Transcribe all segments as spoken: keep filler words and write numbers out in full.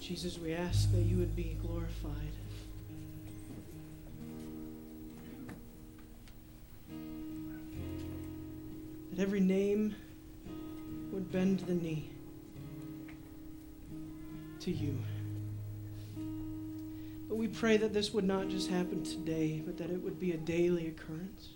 Jesus, we ask that you would be glorified. That every name would bend the knee to you. But we pray that this would not just happen today, but that it would be a daily occurrence.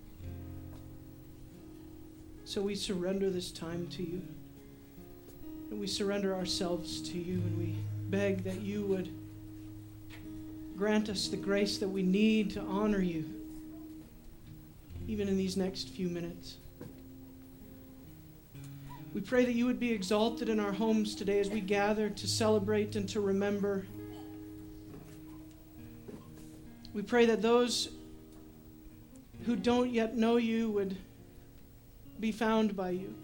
So we surrender this time to you. And we surrender ourselves to you, and we beg that you would grant us the grace that we need to honor you, even in these next few minutes. We pray that you would be exalted in our homes today as we gather to celebrate and to remember. We pray that those who don't yet know you would be found by you.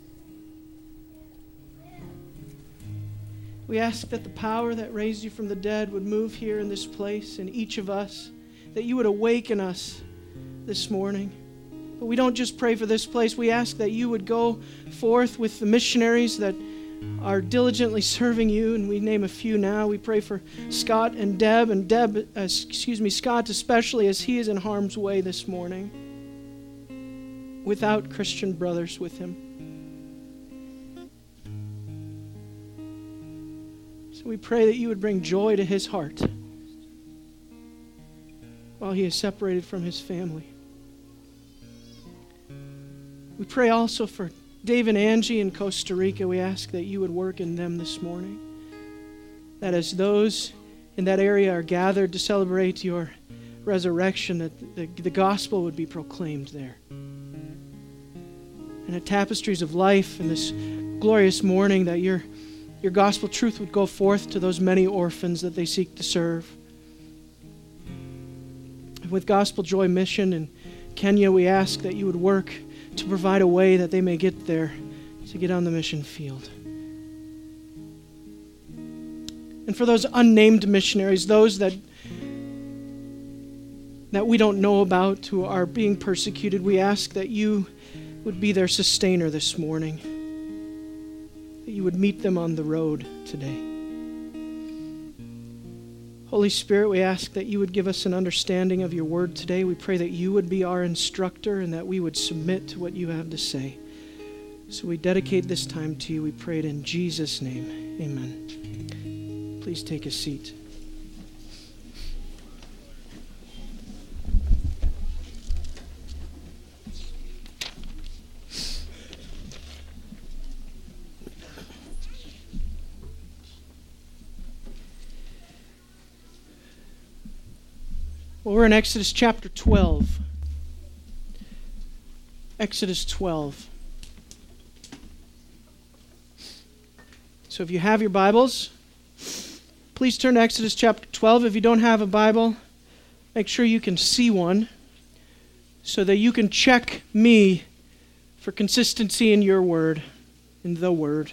We ask that the power that raised you from the dead would move here in this place, in each of us, that you would awaken us this morning. But we don't just pray for this place. We ask that you would go forth with the missionaries that are diligently serving you, and we name a few now. We pray for Scott and Deb, and Deb, uh, excuse me, Scott especially, as he is in harm's way this morning, without Christian brothers with him. So we pray that you would bring joy to his heart while he is separated from his family. We pray also for Dave and Angie in Costa Rica. We ask that you would work in them this morning. That as those in that area are gathered to celebrate your resurrection, that the, the gospel would be proclaimed there. And at Tapestries of Life in this glorious morning, that your, your gospel truth would go forth to those many orphans that they seek to serve. With Gospel Joy Mission in Kenya, we ask that you would work to provide a way that they may get there, to get on the mission field. And for those unnamed missionaries, those that that we don't know about, who are being persecuted, we ask that you would be their sustainer this morning, that you would meet them on the road today. Holy Spirit, we ask that you would give us an understanding of your word today. We pray that you would be our instructor and that we would submit to what you have to say. So we dedicate this time to you. We pray it in Jesus' name. Amen. Please take a seat. Well, we're in Exodus chapter twelve. Exodus twelve. So if you have your Bibles, please turn to Exodus chapter twelve. If you don't have a Bible, make sure you can see one so that you can check me for consistency in your word, in the word.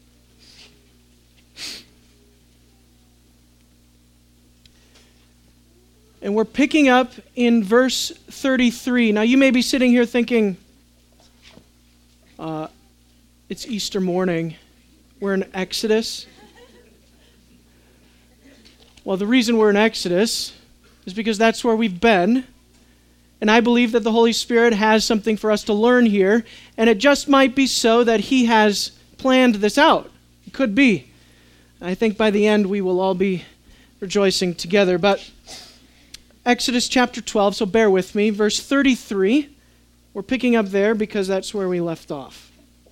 And we're picking up in verse thirty-three. Now you may be sitting here thinking, uh, it's Easter morning. We're in Exodus. Well, the reason we're in Exodus is because that's where we've been. And I believe that the Holy Spirit has something for us to learn here. And it just might be so that He has planned this out. It could be. I think by the end we will all be rejoicing together. But Exodus chapter twelve, so bear with me, verse thirty-three. We're picking up there because that's where we left off.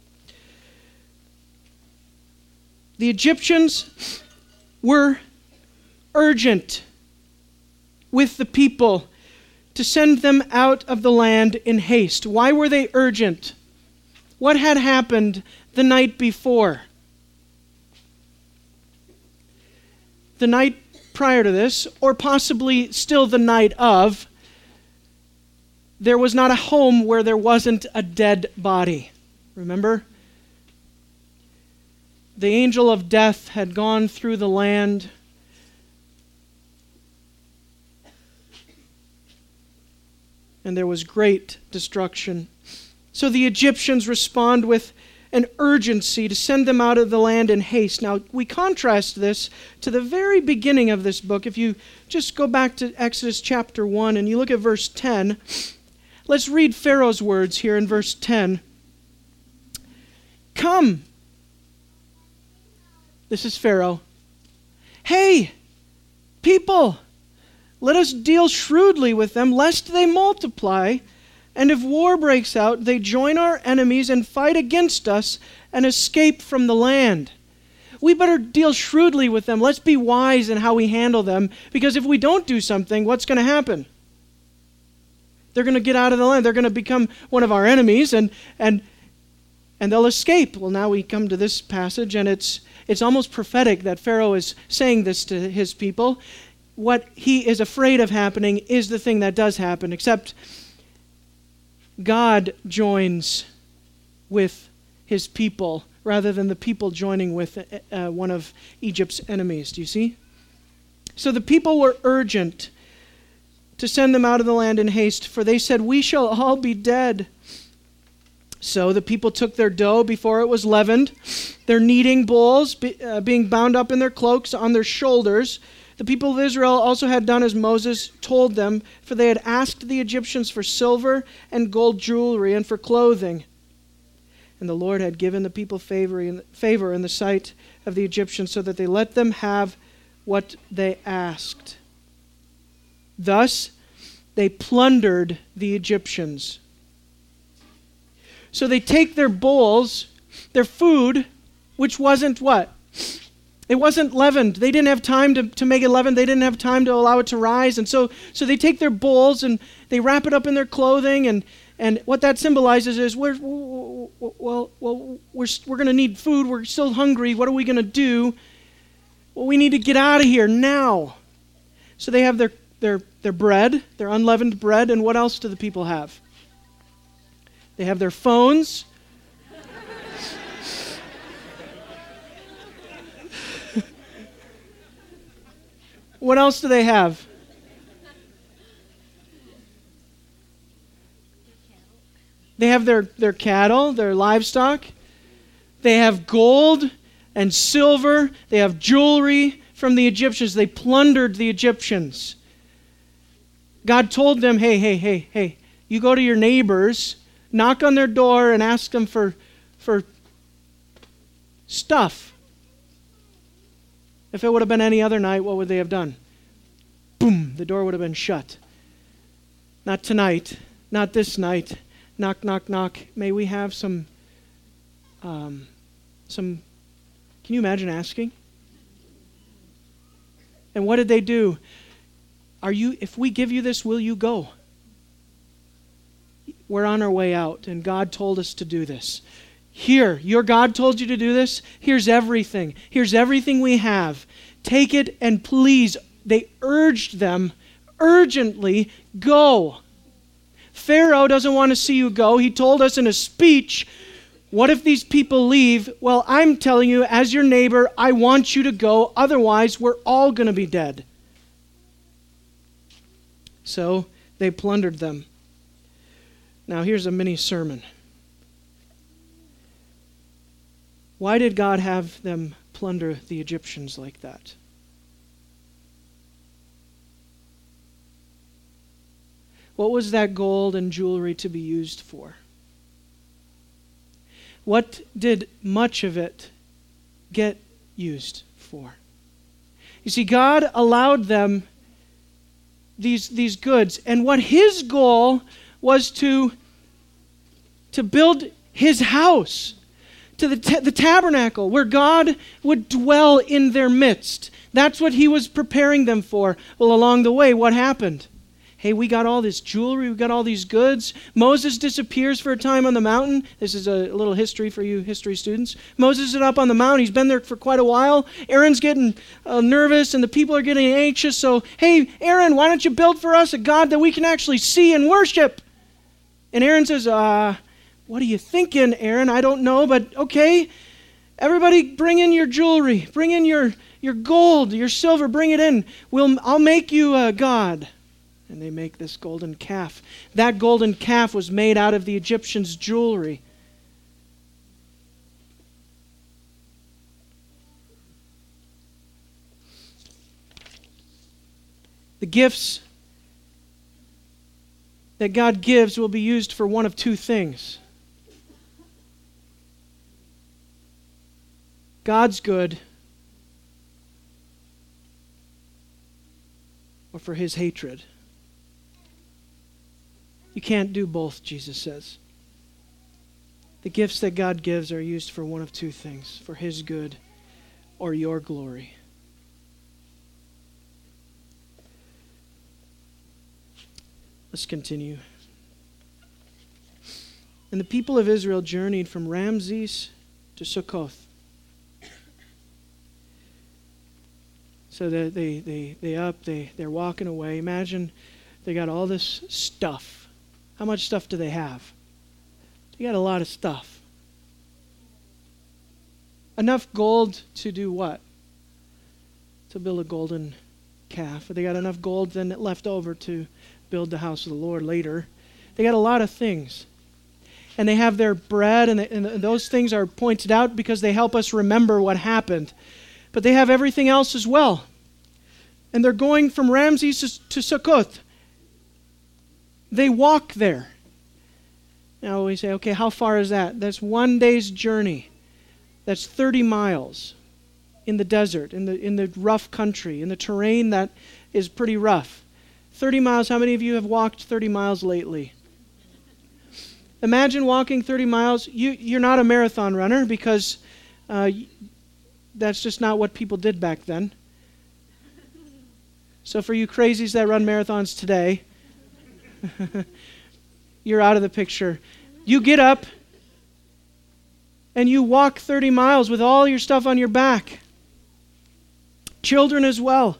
The Egyptians were urgent with the people to send them out of the land in haste. Why were they urgent? What had happened the night before? The night prior to this, or possibly still the night of, there was not a home where there wasn't a dead body. Remember? The angel of death had gone through the land. And there was great destruction. So the Egyptians respond with an urgency to send them out of the land in haste. Now, we contrast this to the very beginning of this book. If you just go back to Exodus chapter one and you look at verse ten, let's read Pharaoh's words here in verse ten. Come. This is Pharaoh. Hey, people, let us deal shrewdly with them, lest they multiply. And if war breaks out, they join our enemies and fight against us and escape from the land. We better deal shrewdly with them. Let's be wise in how we handle them, because if we don't do something, what's going to happen? They're going to get out of the land. They're going to become one of our enemies, and and and they'll escape. Well, now we come to this passage, and it's it's almost prophetic that Pharaoh is saying this to his people. What he is afraid of happening is the thing that does happen, except God joins with his people rather than the people joining with uh, one of Egypt's enemies. Do you see? So the people were urgent to send them out of the land in haste, for they said, "We shall all be dead." So the people took their dough before it was leavened, their kneading bowls be, uh, being bound up in their cloaks on their shoulders. The people of Israel also had done as Moses told them, for they had asked the Egyptians for silver and gold jewelry and for clothing. And the Lord had given the people favor in, favor in the sight of the Egyptians, so that they let them have what they asked. Thus, they plundered the Egyptians. So they take their bowls, their food, which wasn't what? It wasn't leavened. They didn't have time to, to make it leavened. They didn't have time to allow it to rise. And so so they take their bowls and they wrap it up in their clothing. And, and what that symbolizes is, we're, well, well, we're, we're going to need food. We're still hungry. What are we going to do? Well, we need to get out of here now. So they have their, their, their bread, their unleavened bread. And what else do the people have? They have their phones. What else do they have? They have their, their cattle, their livestock. They have gold and silver. They have jewelry from the Egyptians. They plundered the Egyptians. God told them, hey, hey, hey, hey, you go to your neighbors, knock on their door and ask them for, for stuff. If it would have been any other night, what would they have done? Boom, the door would have been shut. Not tonight, not this night. Knock, knock, knock. May we have some, um, some, can you imagine asking? And what did they do? Are you, if we give you this, will you go? We're on our way out, and God told us to do this. Here, your God told you to do this. Here's everything. Here's everything we have. Take it and please. They urged them urgently, go. Pharaoh doesn't want to see you go. He told us in a speech, what if these people leave? Well, I'm telling you, as your neighbor, I want you to go. Otherwise, we're all going to be dead. So they plundered them. Now, here's a mini sermon. Why did God have them plunder the Egyptians like that? What was that gold and jewelry to be used for? What did much of it get used for? You see, God allowed them these, these goods, and what his goal was to, to build his house, to the, ta- the tabernacle, where God would dwell in their midst. That's what he was preparing them for. Well, along the way, what happened? Hey, we got all this jewelry, we got all these goods. Moses disappears for a time on the mountain. This is a little history for you history students. Moses is up on the mountain. He's been there for quite a while. Aaron's getting uh, nervous, and the people are getting anxious. So, hey, Aaron, why don't you build for us a God that we can actually see and worship? And Aaron says, uh, what are you thinking, Aaron? I don't know, but okay. Everybody bring in your jewelry. Bring in your, your gold, your silver. Bring it in. We'll, I'll make you a God. And they make this golden calf. That golden calf was made out of the Egyptians' jewelry. The gifts that God gives will be used for one of two things. God's good, or for his hatred. You can't do both, Jesus says. The gifts that God gives are used for one of two things, for his good or your glory. Let's continue. And the people of Israel journeyed from Ramses to Succoth. So they they they they up, they they're walking away. Imagine they got all this stuff. How much stuff do they have? They got a lot of stuff. Enough gold to do what? To build a golden calf. They got enough gold then left over to build the house of the Lord later. They got a lot of things. And they have their bread, and, they, and those things are pointed out because they help us remember what happened. But they have everything else as well. And they're going from Ramses to, to Succoth. They walk there. Now we say, okay, how far is that? That's one day's journey. That's thirty miles in the desert, in the in the rough country, in the terrain that is pretty rough. thirty miles, how many of you have walked thirty miles lately? Imagine walking thirty miles. You, you're not a marathon runner because uh, that's just not what people did back then. So for you crazies that run marathons today, you're out of the picture. You get up and you walk thirty miles with all your stuff on your back. Children as well.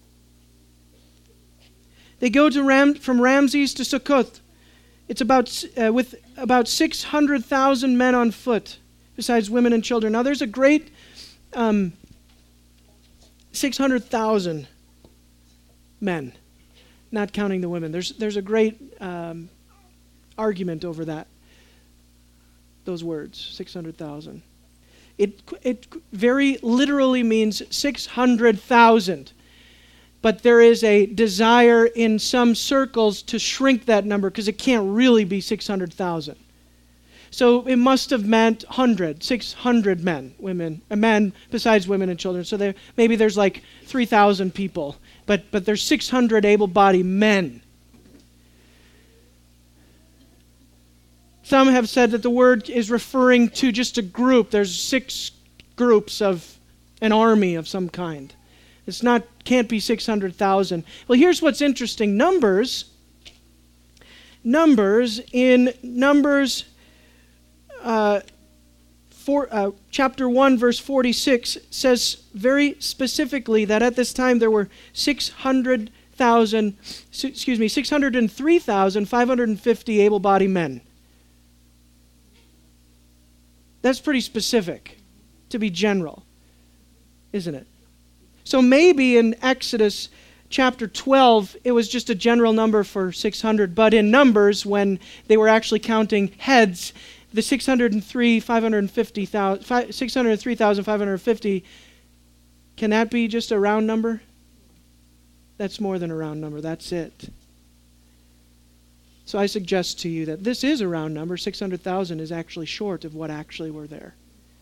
They go to Ram, from Ramses to Succoth. It's about uh, with about six hundred thousand men on foot, besides women and children. Now there's a great um, six hundred thousand men, not counting the women. There's there's a great um, argument over that. Those words, six hundred thousand. It it very literally means six hundred thousand. But there is a desire in some circles to shrink that number because it can't really be six hundred thousand. So it must have meant one hundred, six hundred men, women, uh, men besides women and children. So there, maybe there's like three thousand people, but, but there's six hundred able-bodied men. Some have said that the word is referring to just a group. There's six groups of an army of some kind. It's not, can't be six hundred thousand. Well, here's what's interesting. Numbers, Numbers, in Numbers uh, four, uh, chapter one, verse forty-six, says very specifically that at this time there were six hundred thousand, excuse me, six hundred three thousand five hundred fifty able-bodied men. That's pretty specific to be general, isn't it? So maybe in Exodus chapter twelve, it was just a general number for six hundred, but in Numbers, when they were actually counting heads, the six hundred three thousand five hundred fifty, six hundred three thousand five hundred fifty, can that be just a round number? That's more than a round number, that's it. So I suggest to you that this is a round number. six hundred thousand is actually short of what actually were there.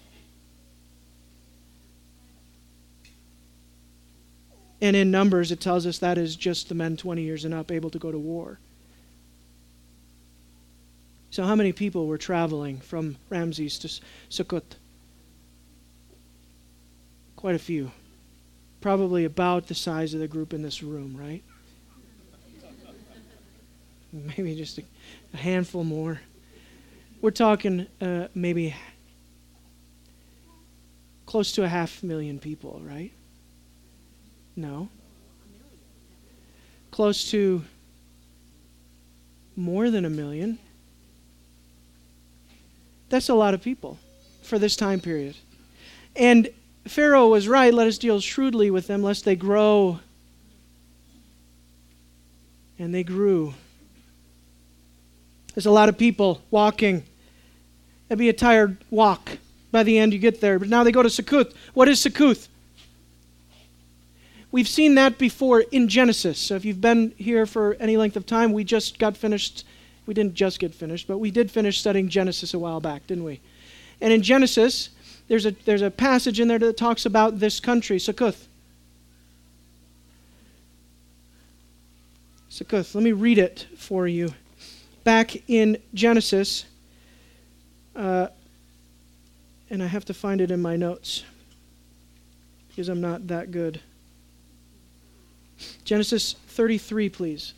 And in Numbers, it tells us that is just the men twenty years and up able to go to war. So how many people were traveling from Ramses to Succoth? Quite a few. Probably about the size of the group in this room, right? Maybe just a, a handful more. We're talking uh, maybe close to a half million people, right? No. Close to more than a million. That's a lot of people for this time period. And Pharaoh was right, let us deal shrewdly with them, lest they grow. And they grew. There's a lot of people walking. It'd be a tired walk by the end you get there. But now they go to Succoth. What is Succoth? we've seen that before in Genesis. So if you've been here for any length of time, we just got finished. We didn't just get finished, but we did finish studying Genesis a while back, didn't we? And in Genesis, there's a there's a passage in there that talks about this country, Succoth. Succoth. Let me read it for you. Back in Genesis, uh, and I have to find it in my notes because I'm not that good. Genesis thirty-three, please.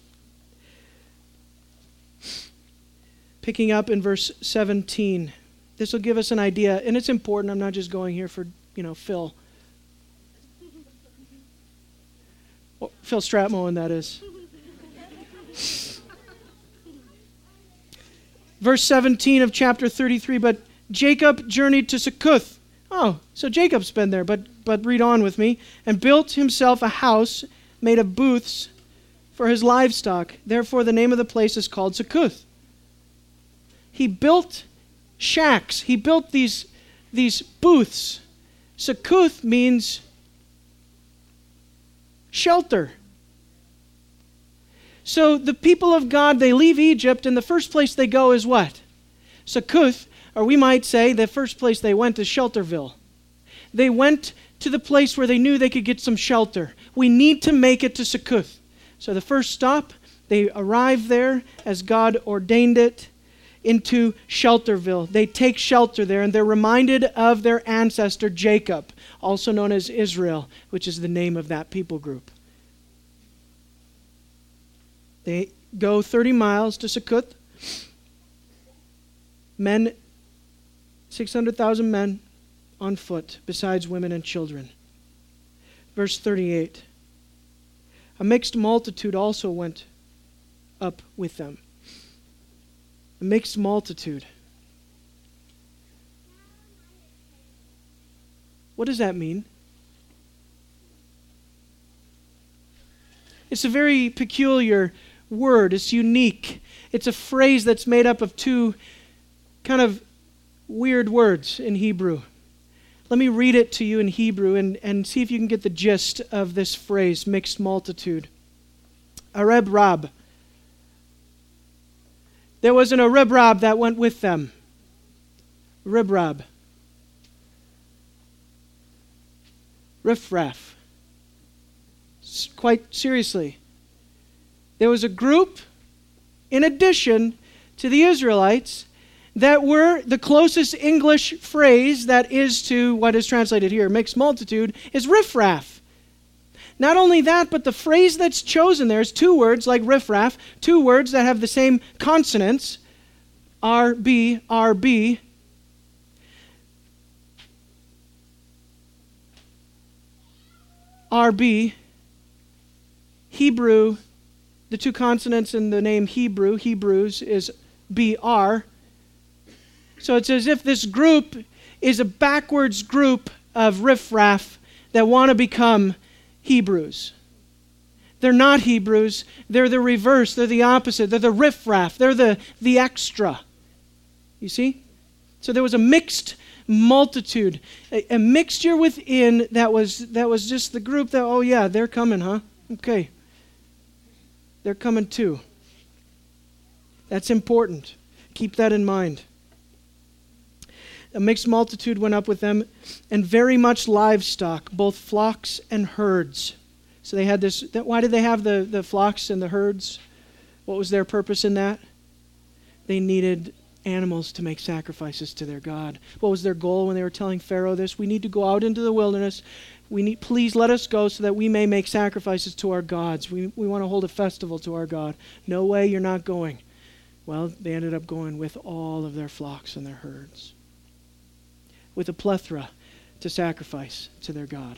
Picking up in verse seventeen. This will give us an idea, and it's important. I'm not just going here for, you know, Phil. Well, Phil Stratmoen, that is. Verse seventeen of chapter thirty-three, but Jacob journeyed to Succoth. Oh, so Jacob's been there, but but read on with me. And built himself a house made of booths for his livestock. Therefore the name of the place is called Succoth. He built shacks. He built these, these booths. Succoth means shelter. So the people of God, they leave Egypt, and the first place they go is what? Succoth, or we might say the first place they went is Shelterville. They went to the place where they knew they could get some shelter. We need to make it to Succoth. So the first stop, they arrive there as God ordained it, into Shelterville. They take shelter there, and they're reminded of their ancestor Jacob, also known as Israel, which is the name of that people group. They go thirty miles to Succoth. Men, six hundred thousand men on foot, besides women and children. Verse thirty-eight. A mixed multitude also went up with them. A mixed multitude. What does that mean? It's a very peculiar word. It's unique. It's a phrase that's made up of two kind of weird words in Hebrew. Let me read it to you in Hebrew and, and see if you can get the gist of this phrase, mixed multitude. Areb Rab. There was an Areb Rab that went with them. Areb Rab. Riffraff. Quite seriously. There was a group, in addition to the Israelites, that were the closest English phrase that is to what is translated here, mixed multitude, is riffraff. Not only that, but the phrase that's chosen there is two words like riffraff, two words that have the same consonants, R, B, R, B. R, B. Hebrew, the two consonants in the name Hebrew, Hebrews, is B R. So it's as if this group is a backwards group of riffraff that want to become Hebrews. They're not Hebrews. They're the reverse. They're the opposite. They're the riffraff. They're the, the extra. You see? So there was a mixed multitude, a, a mixture within that was that was just the group that, oh yeah, they're coming, huh? Okay. They're coming too. That's important. Keep that in mind. A mixed multitude went up with them, and very much livestock, both flocks and herds. So they had this. Why did they have the, the flocks and the herds? What was their purpose in that? They needed animals to make sacrifices to their God. What was their goal when they were telling Pharaoh this? We need to go out into the wilderness. We need, please let us go so that we may make sacrifices to our gods. We, we want to hold a festival to our God. No way, you're not going. Well, they ended up going with all of their flocks and their herds, with a plethora to sacrifice to their God.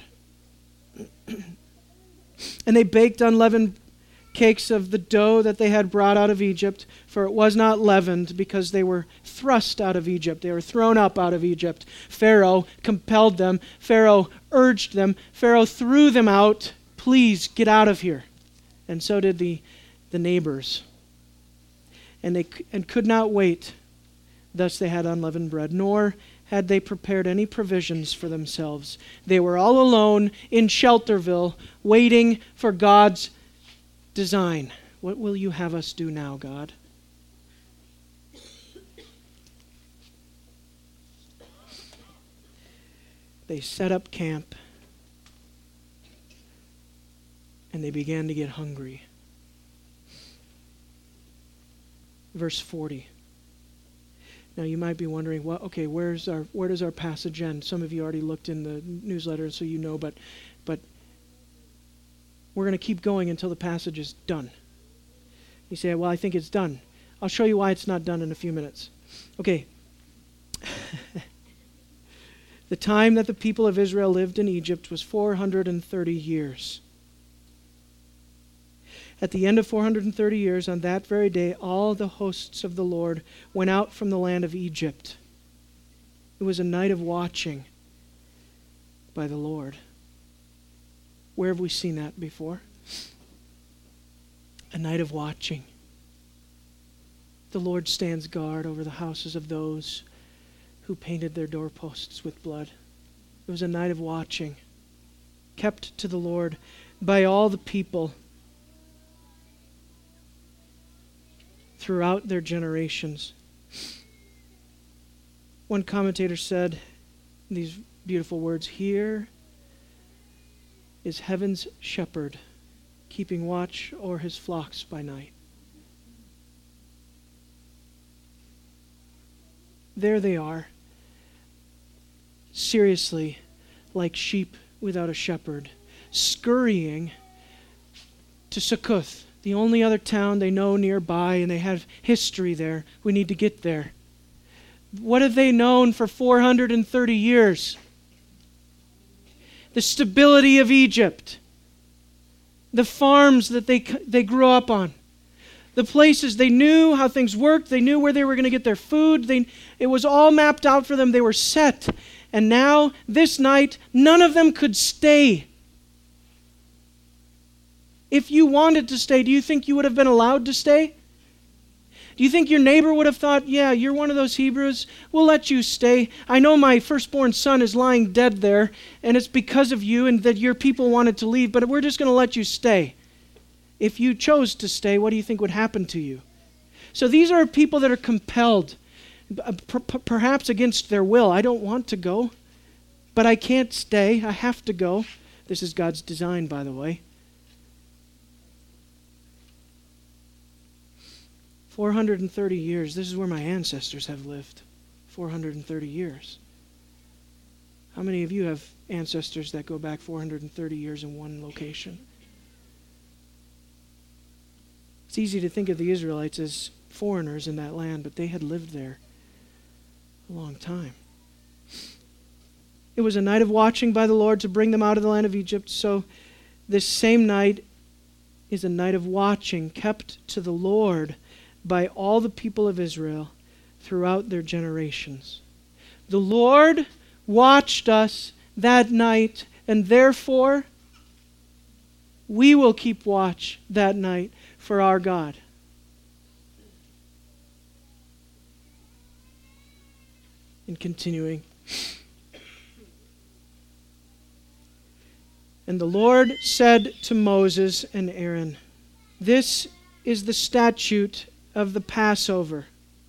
And they baked unleavened cakes of the dough that they had brought out of Egypt, for it was not leavened, because they were thrust out of Egypt. They were thrown up out of Egypt. Pharaoh compelled them. Pharaoh urged them. Pharaoh threw them out. Please get out of here. And so did the, the neighbors. And they and could not wait. Thus they had unleavened bread, nor had they prepared any provisions for themselves. They were all alone in Shelterville, waiting for God's design. What will you have us do now, God? They set up camp, and they began to get hungry. Verse forty. Now you might be wondering, well, okay, where's our where does our passage end? Some of you already looked in the newsletter, so you know, but but we're going to keep going until the passage is done. You say, well, I think it's done. I'll show you why it's not done in a few minutes. Okay. The time that the people of Israel lived in Egypt was four hundred thirty years. At the end of four hundred thirty years, on that very day, all the hosts of the Lord went out from the land of Egypt. It was a night of watching by the Lord. Where have we seen that before? A night of watching. The Lord stands guard over the houses of those who painted their doorposts with blood. It was a night of watching, kept to the Lord by all the people throughout their generations. One commentator said these beautiful words, "Here is heaven's shepherd, keeping watch o'er his flocks by night." There they are, seriously, like sheep without a shepherd, scurrying to Succoth, the only other town they know nearby, and they have history there. We need to get there. What have they known for four hundred thirty years? The stability of Egypt, the farms that they, they grew up on, the places. They knew how things worked. They knew where they were going to get their food. They, it was all mapped out for them. They were set. And now, this night, none of them could stay. If you wanted to stay, do you think you would have been allowed to stay? Do you think your neighbor would have thought, yeah, you're one of those Hebrews, we'll let you stay. I know my firstborn son is lying dead there, and it's because of you and that your people wanted to leave, but we're just going to let you stay. If you chose to stay, what do you think would happen to you? So these are people that are compelled, per- perhaps against their will. I don't want to go, but I can't stay. I have to go. This is God's design, by the way. four hundred thirty years. This is where my ancestors have lived. four hundred thirty years. How many of you have ancestors that go back four hundred thirty years in one location? It's easy to think of the Israelites as foreigners in that land, but they had lived there a long time. It was a night of watching by the Lord to bring them out of the land of Egypt. So this same night is a night of watching kept to the Lord by all the people of Israel throughout their generations. The Lord watched us that night, and therefore we will keep watch that night for our God. And continuing. And the Lord said to Moses and Aaron, "This is the statute of the Passover.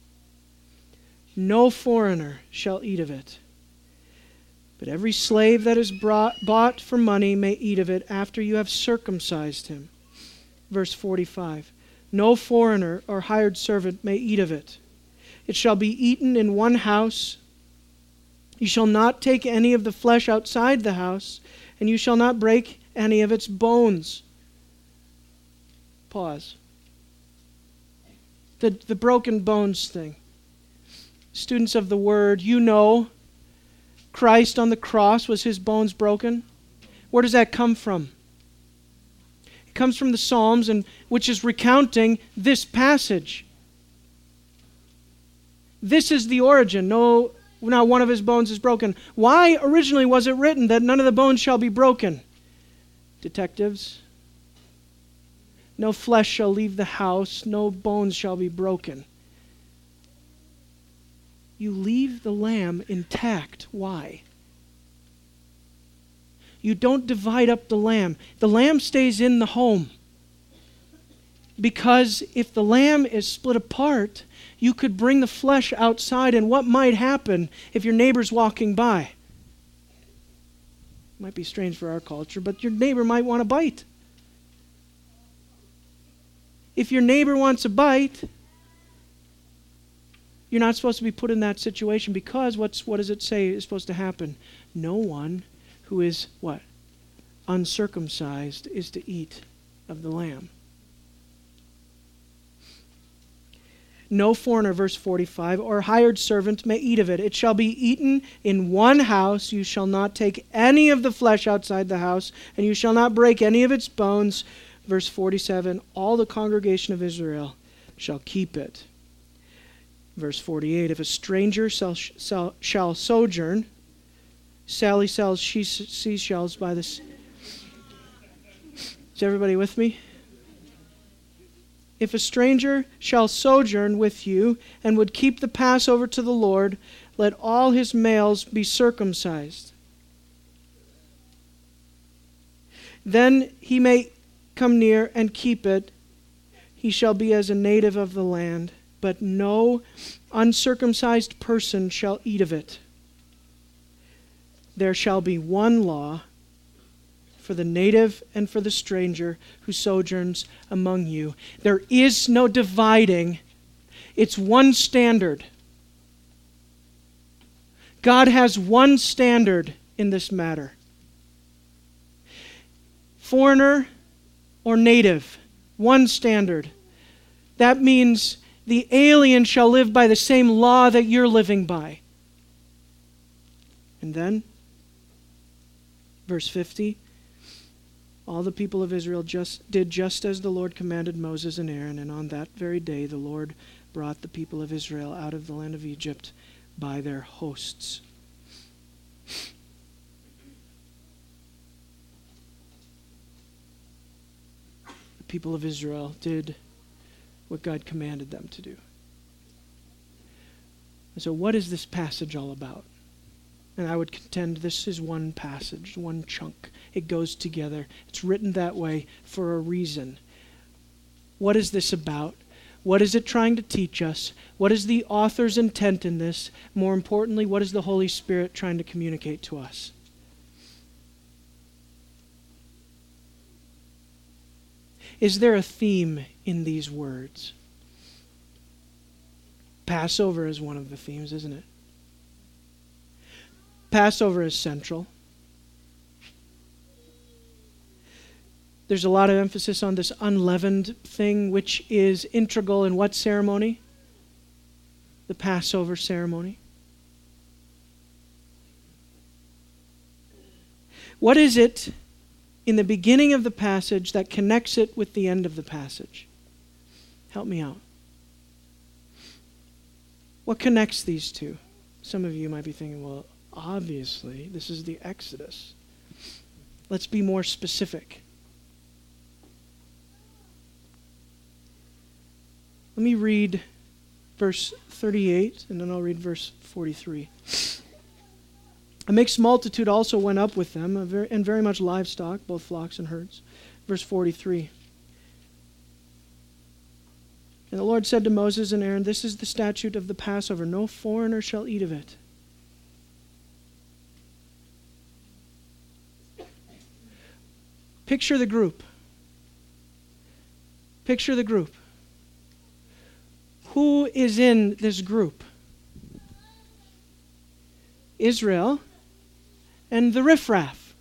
No foreigner shall eat of it. But every slave that is brought, bought for money may eat of it after you have circumcised him." Verse forty-five. No foreigner or hired servant may eat of it. It shall be eaten in one house. You shall not take any of the flesh outside the house, and you shall not break any of its bones. Pause. The, the broken bones thing. Students of the Word, you know Christ on the cross, was his bones broken? Where does that come from? It comes from the Psalms, and which is recounting this passage. This is the origin. No, not one of his bones is broken. Why originally was it written that none of the bones shall be broken? Detectives? No flesh shall leave the house, no bones shall be broken. you leave the lamb intact. Why? You don't divide up the lamb. The lamb stays in the home. Because if the lamb is split apart, you could bring the flesh outside, and what might happen if your neighbor's walking by? Might be strange for our culture, but your neighbor might want a bite. If your neighbor wants a bite, you're not supposed to be put in that situation, because what's what does it say is supposed to happen? No one who is what? Uncircumcised is to eat of the lamb. No foreigner, verse forty-five, or hired servant may eat of it. It shall be eaten in one house. You shall not take any of the flesh outside the house, and you shall not break any of its bones. Verse forty-seven, all the congregation of Israel shall keep it. Verse forty-eight, if a stranger shall, shall, shall sojourn, Sally sells she, seashells by the sea. Is everybody with me? If a stranger shall sojourn with you and would keep the Passover to the Lord, let all his males be circumcised. Then he may come near and keep it. He shall be as a native of the land, but no uncircumcised person shall eat of it. There shall be one law for the native and for the stranger who sojourns among you. There is no dividing. It's one standard. God has one standard in this matter. Foreigner or native, one standard. That means the alien shall live by the same law that you're living by. And then, verse fifty, all the people of Israel just did just as the Lord commanded Moses and Aaron, and on that very day the Lord brought the people of Israel out of the land of Egypt by their hosts. The people of Israel did what God commanded them to do. And so what is this passage all about? And I would contend this is one passage, one chunk. It goes together. It's written that way for a reason. What is this about? What is it trying to teach us? What is the author's intent in this? More importantly, what is the Holy Spirit trying to communicate to us? Is there a theme in these words? Passover is one of the themes, isn't it? Passover is central. There's a lot of emphasis on this unleavened thing, which is integral in what ceremony? The Passover ceremony. What is it in the beginning of the passage that connects it with the end of the passage? Help me out. What connects these two? Some of you might be thinking, well, obviously, this is the Exodus. Let's be more specific. Let me read verse thirty-eight, and then I'll read verse forty-three. A mixed multitude also went up with them, and very much livestock, both flocks and herds. Verse forty-three. And the Lord said to Moses and Aaron, this is the statute of the Passover. No foreigner shall eat of it. Picture the group. Picture the group. Who is in this group? Israel and the riffraff.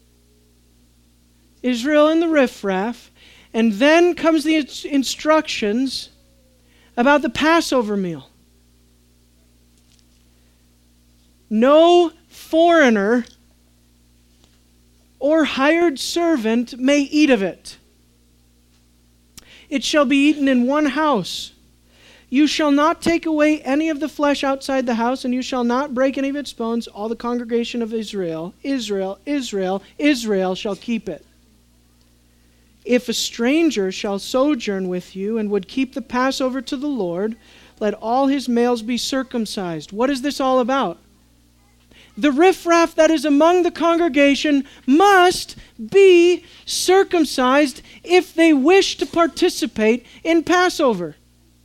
Israel and the riffraff. And then comes the instructions about the Passover meal. No foreigner or hired servant may eat of it. It shall be eaten in one house. You shall not take away any of the flesh outside the house, and you shall not break any of its bones. All the congregation of Israel, Israel, Israel, Israel shall keep it. If a stranger shall sojourn with you and would keep the Passover to the Lord, let all his males be circumcised. What is this all about? The riffraff that is among the congregation must be circumcised if they wish to participate in Passover.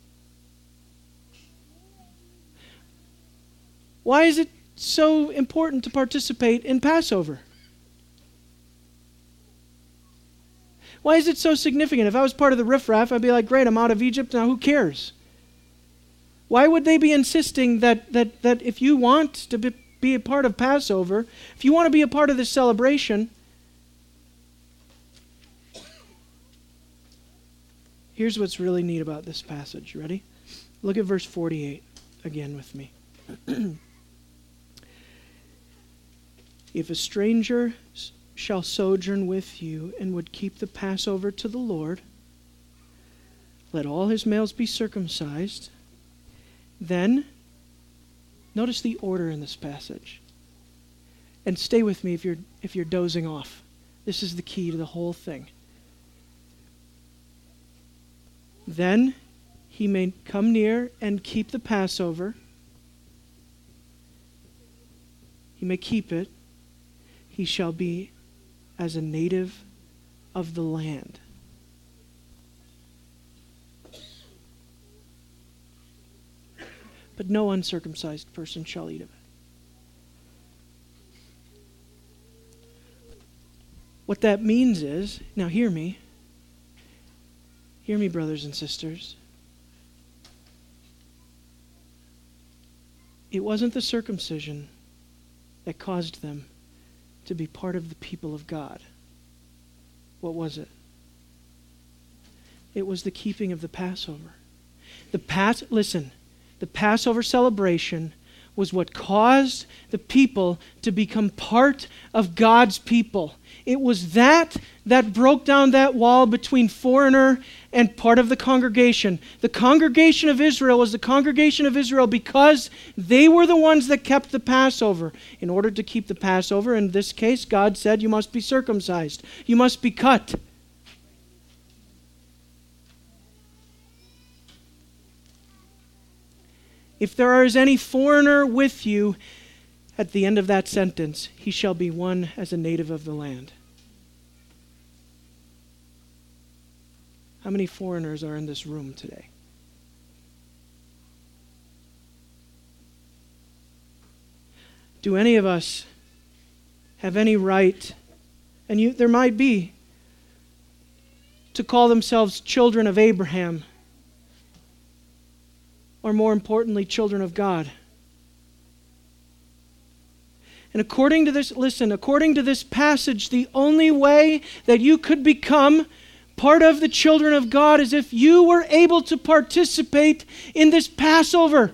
Why is it so important to participate in Passover? Why is it so significant? If I was part of the riffraff, I'd be like, great, I'm out of Egypt, now who cares? Why would they be insisting that, that, that if you want to be, be a part of Passover, if you want to be a part of this celebration, here's what's really neat about this passage. You ready? Look at verse forty-eight again with me. If a stranger shall sojourn with you and would keep the Passover to the Lord, let all his males be circumcised. Then, notice the order in this passage. And stay with me if you're if you're dozing off. This is the key to the whole thing. Then he may come near and keep the Passover. He may keep it. He shall be as a native of the land. But no uncircumcised person shall eat of it. What that means is, now hear me, hear me, brothers and sisters. It wasn't the circumcision that caused them to be part of the people of God. What was it? It was the keeping of the Passover. The Pas- listen, the Passover celebration was what caused the people to become part of God's people. It was that that broke down that wall between foreigner and part of the congregation. The congregation of Israel was the congregation of Israel because they were the ones that kept the Passover. In order to keep the Passover, in this case, God said you must be circumcised. You must be cut. If there is any foreigner with you, at the end of that sentence, he shall be one as a native of the land. How many foreigners are in this room today? Do any of us have any right, and you, there might be, to call themselves children of Abraham? Or more importantly, children of God. And according to this, listen, according to this passage, the only way that you could become part of the children of God is if you were able to participate in this Passover.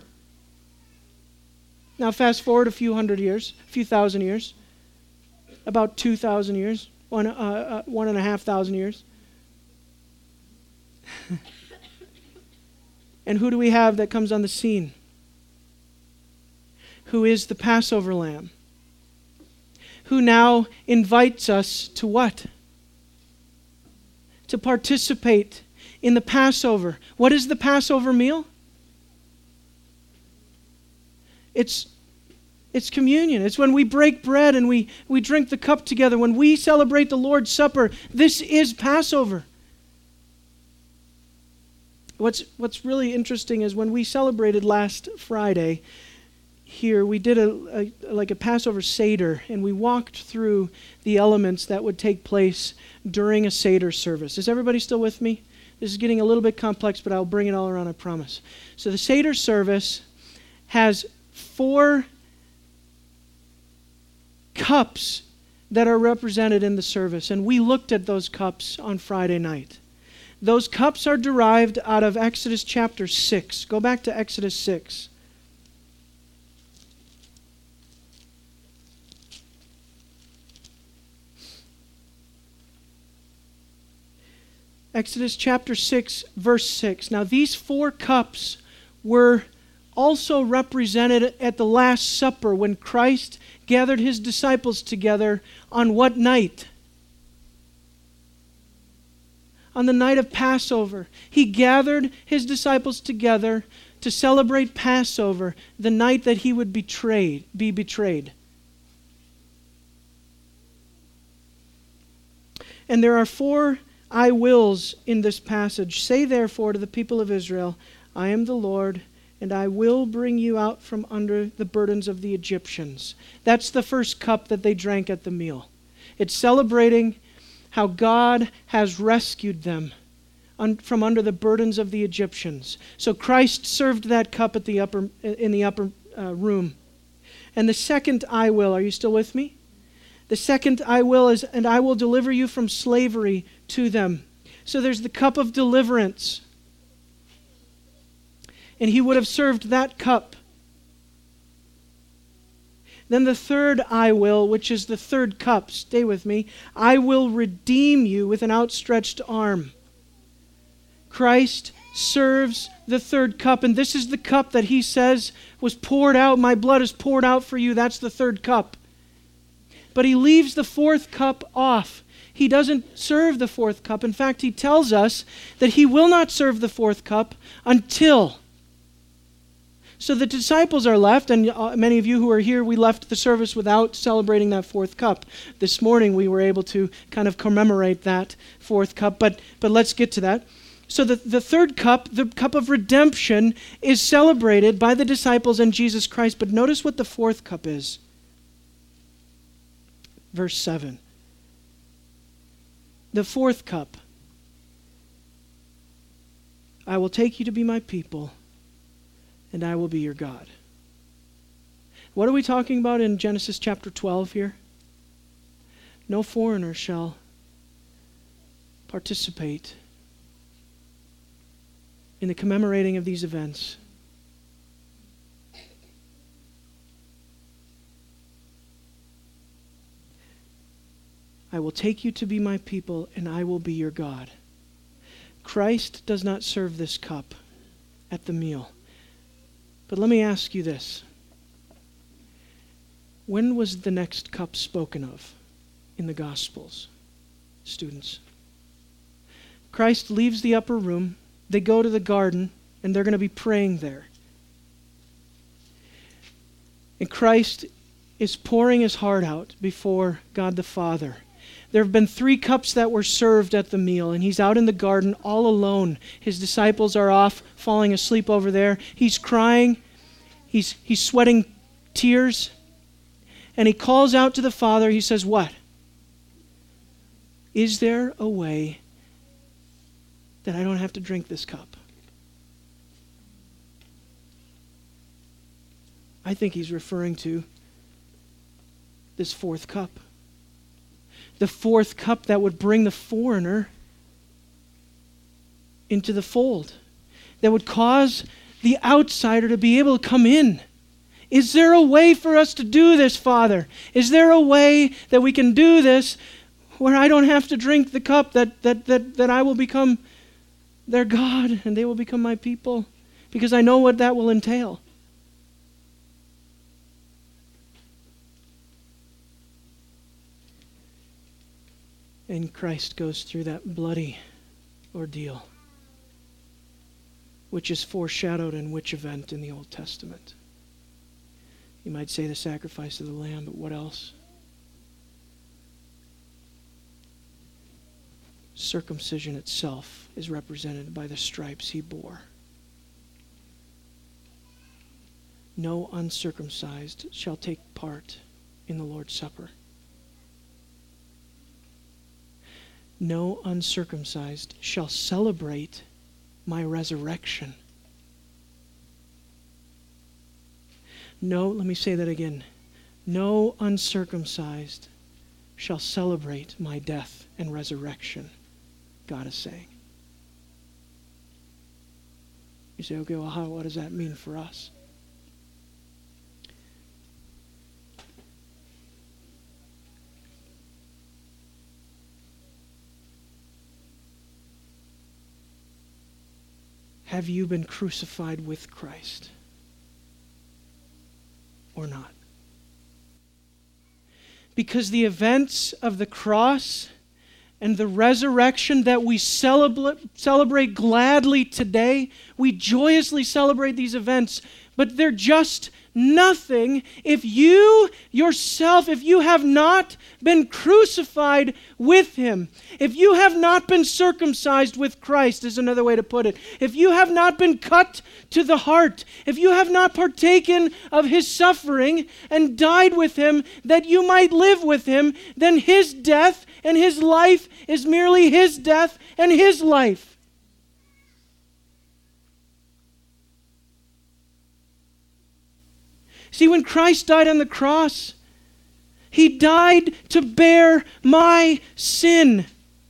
Now fast forward a few hundred years, a few thousand years, about two thousand years, one, uh, uh, one and a half thousand years. And who do we have that comes on the scene? Who is the Passover lamb? Who now invites us to what? To participate in the Passover. What is the Passover meal? It's, it's communion. It's when we break bread and we, we drink the cup together. When we celebrate the Lord's Supper, this is Passover. What's what's really interesting is when we celebrated last Friday here, we did a, a like a Passover Seder, and we walked through the elements that would take place during a Seder service. Is everybody still with me? This is getting a little bit complex, but I'll bring it all around, I promise. So the Seder service has four cups that are represented in the service, and we looked at those cups on Friday night. Those cups are derived out of Exodus chapter six. Go back to Exodus six. Exodus chapter six, verse six. Now these four cups were also represented at the Last Supper when Christ gathered his disciples together on what night? On the night of Passover. He gathered his disciples together to celebrate Passover, the night that he would betrayed, be betrayed. And there are four I wills in this passage. Say therefore to the people of Israel, I am the Lord, and I will bring you out from under the burdens of the Egyptians. That's the first cup that they drank at the meal. It's celebrating how God has rescued them un- from under the burdens of the Egyptians. So Christ served that cup at the upper in the upper uh, room. And the second I will, are you still with me? The second I will is, and I will deliver you from slavery to them. So there's the cup of deliverance. And he would have served that cup. Then the third I will, which is the third cup, stay with me, I will redeem you with an outstretched arm. Christ serves the third cup, and this is the cup that he says was poured out. My blood is poured out for you. That's the third cup. But he leaves the fourth cup off. He doesn't serve the fourth cup. In fact, he tells us that he will not serve the fourth cup until. So the disciples are left, and many of you who are here, we left the service without celebrating that fourth cup. This morning we were able to kind of commemorate that fourth cup, but, but let's get to that. So the, the third cup, the cup of redemption, is celebrated by the disciples and Jesus Christ. But notice what the fourth cup is. Verse seven. The fourth cup. I will take you to be my people, and I will be your God. What are we talking about in Genesis chapter twelve here? No foreigner shall participate in the commemorating of these events. I will take you to be my people, and I will be your God. Christ does not serve this cup at the meal. But let me ask you this. When was the next cup spoken of in the Gospels, students? Christ leaves the upper room. They go to the garden, and they're going to be praying there. And Christ is pouring his heart out before God the Father. There have been three cups that were served at the meal, and he's out in the garden all alone. His disciples are off, falling asleep over there. He's crying. He's, he's sweating tears. And he calls out to the Father. He says, what? Is there a way that I don't have to drink this cup? I think he's referring to this fourth cup. The fourth cup that would bring the foreigner into the fold, that would cause the outsider to be able to come in. Is there a way for us to do this, Father? Is there a way that we can do this where I don't have to drink the cup, that that that, that I will become their God and they will become my people? Because I know what that will entail. And Christ goes through that bloody ordeal, which is foreshadowed in which event in the Old Testament? You might say the sacrifice of the lamb, but what else? Circumcision itself is represented by the stripes he bore. No uncircumcised shall take part in the Lord's Supper. No uncircumcised shall celebrate my resurrection. No, let me say that again. No uncircumcised shall celebrate my death and resurrection, God is saying. You say, okay, well, how, what does that mean for us? Have you been crucified with Christ or not? Because the events of the cross And the resurrection that we celebrate, celebrate gladly today, we joyously celebrate these events, but they're just nothing if you yourself, if you have not been crucified with him, if you have not been circumcised with Christ, is another way to put it, if you have not been cut to the heart, if you have not partaken of his suffering and died with him that you might live with him, then his death and his life is merely his death and his life. See, when Christ died on the cross, he died to bear my sin.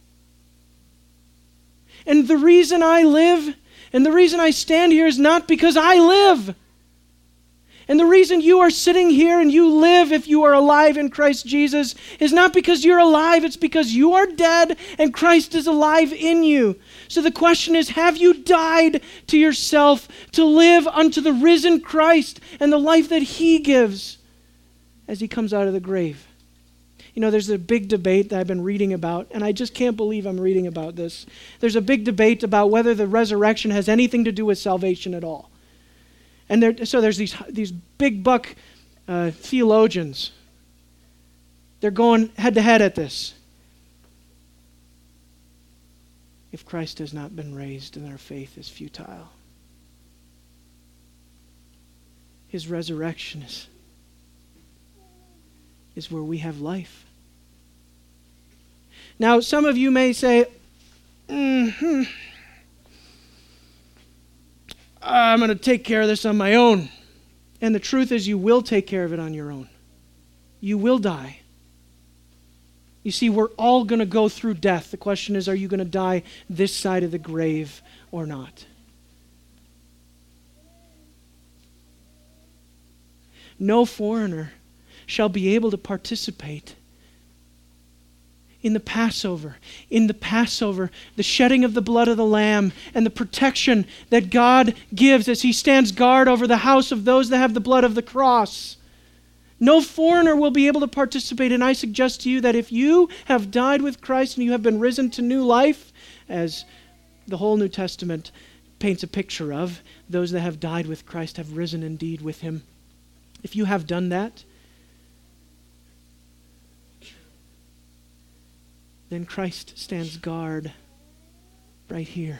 And the reason I live and the reason I stand here is not because I live. And the reason you are sitting here and you live, if you are alive in Christ Jesus, is not because you're alive, it's because you are dead and Christ is alive in you. So the question is, have you died to yourself to live unto the risen Christ and the life that he gives as he comes out of the grave? You know, there's a big debate that I've been reading about, and I just can't believe I'm reading about this. There's a big debate about whether the resurrection has anything to do with salvation at all. And there, so there's these these big buck uh, theologians. They're going head to head at this. If Christ has not been raised, then our faith is futile. His resurrection is, is where we have life. Now, some of you may say, mm-hmm. I'm going to take care of this on my own. And the truth is, you will take care of it on your own. You will die. You see, we're all going to go through death. The question is, are you going to die this side of the grave or not? No foreigner shall be able to participate in the Passover, in the Passover, the shedding of the blood of the Lamb and the protection that God gives as he stands guard over the house of those that have the blood of the cross. No foreigner will be able to participate, and I suggest to you that if you have died with Christ and you have been risen to new life, as the whole New Testament paints a picture of, those that have died with Christ have risen indeed with him. If you have done that, then Christ stands guard right here.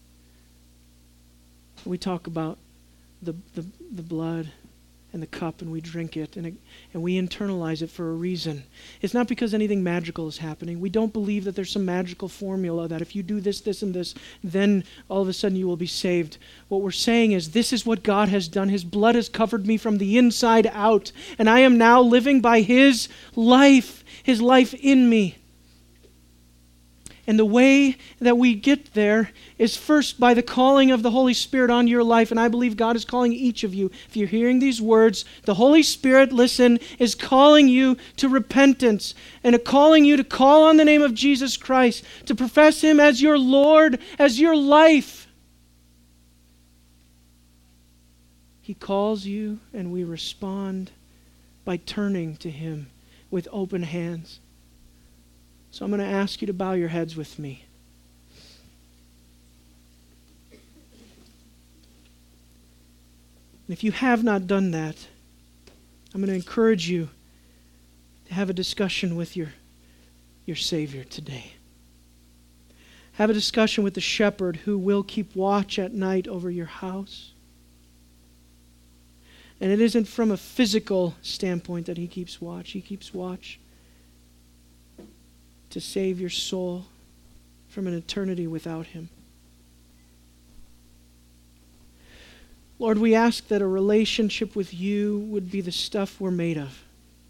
We talk about the, the, the blood and the cup, and we drink it, and, it, and we internalize it for a reason. It's not because anything magical is happening. We don't believe that there's some magical formula that if you do this, this, and this, then all of a sudden you will be saved. What we're saying is, this is what God has done. His blood has covered me from the inside out, and I am now living by his life, his life in me. And the way that we get there is first by the calling of the Holy Spirit on your life. And I believe God is calling each of you. If you're hearing these words, the Holy Spirit, listen, is calling you to repentance and calling you to call on the name of Jesus Christ, to profess him as your Lord, as your life. He calls you, and we respond by turning to him with open hands. So I'm going to ask you to bow your heads with me. And if you have not done that, I'm going to encourage you to have a discussion with your, your Savior today. Have a discussion with the shepherd who will keep watch at night over your house. And it isn't from a physical standpoint that he keeps watch. He keeps watch to save your soul from an eternity without him. Lord, we ask that a relationship with you would be the stuff we're made of.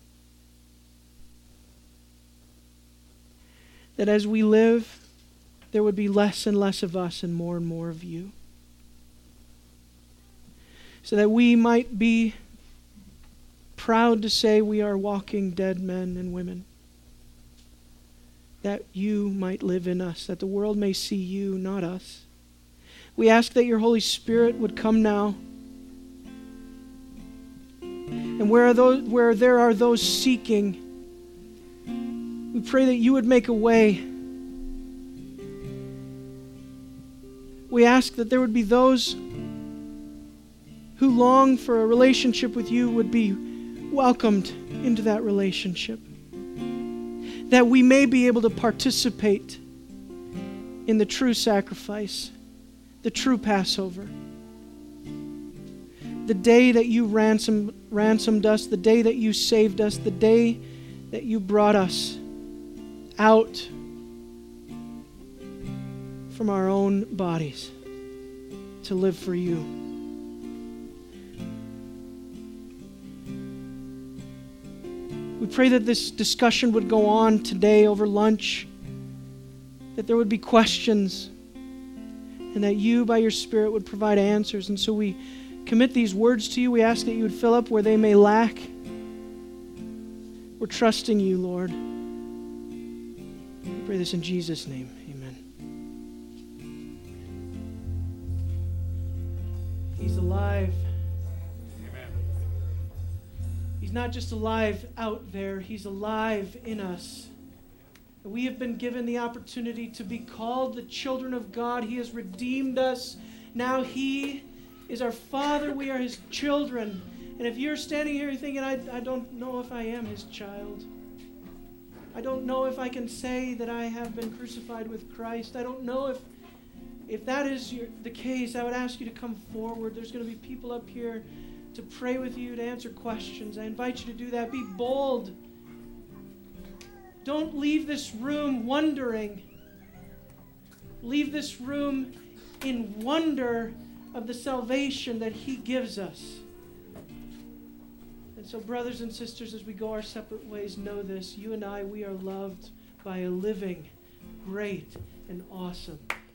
That as we live, there would be less and less of us and more and more of you. So that we might be proud to say we are walking dead men and women. That you might live in us, that the world may see you, not us. We ask that your Holy Spirit would come now. And where, are those, where there are those seeking, we pray that you would make a way We ask that there would be those who long for a relationship with you would be welcomed into that relationship. That we may be able to participate in the true sacrifice, the true Passover. The day that you ransomed, ransomed us, the day that you saved us, the day that you brought us out from our own bodies to live for you. We pray that this discussion would go on today over lunch, that there would be questions, and that you, by your Spirit, would provide answers. And so we commit these words to you. We ask that you would fill up where they may lack. We're trusting you, Lord. We pray this in Jesus' name. Amen. He's alive. Amen. He's not just alive out there. He's alive in us. We have been given the opportunity to be called the children of God. He has redeemed us. Now He is our Father. We are His children. And if you're standing here thinking, I, I don't know if I am His child. I don't know if I can say that I have been crucified with Christ. I don't know if if that is your, the case. I would ask you to come forward. There's going to be people up here to pray with you, to answer questions. I invite you to do that. Be bold. Don't leave this room wondering. Leave this room in wonder of the salvation that He gives us. And so, brothers and sisters, as we go our separate ways, know this. You and I, we are loved by a living, great, and awesome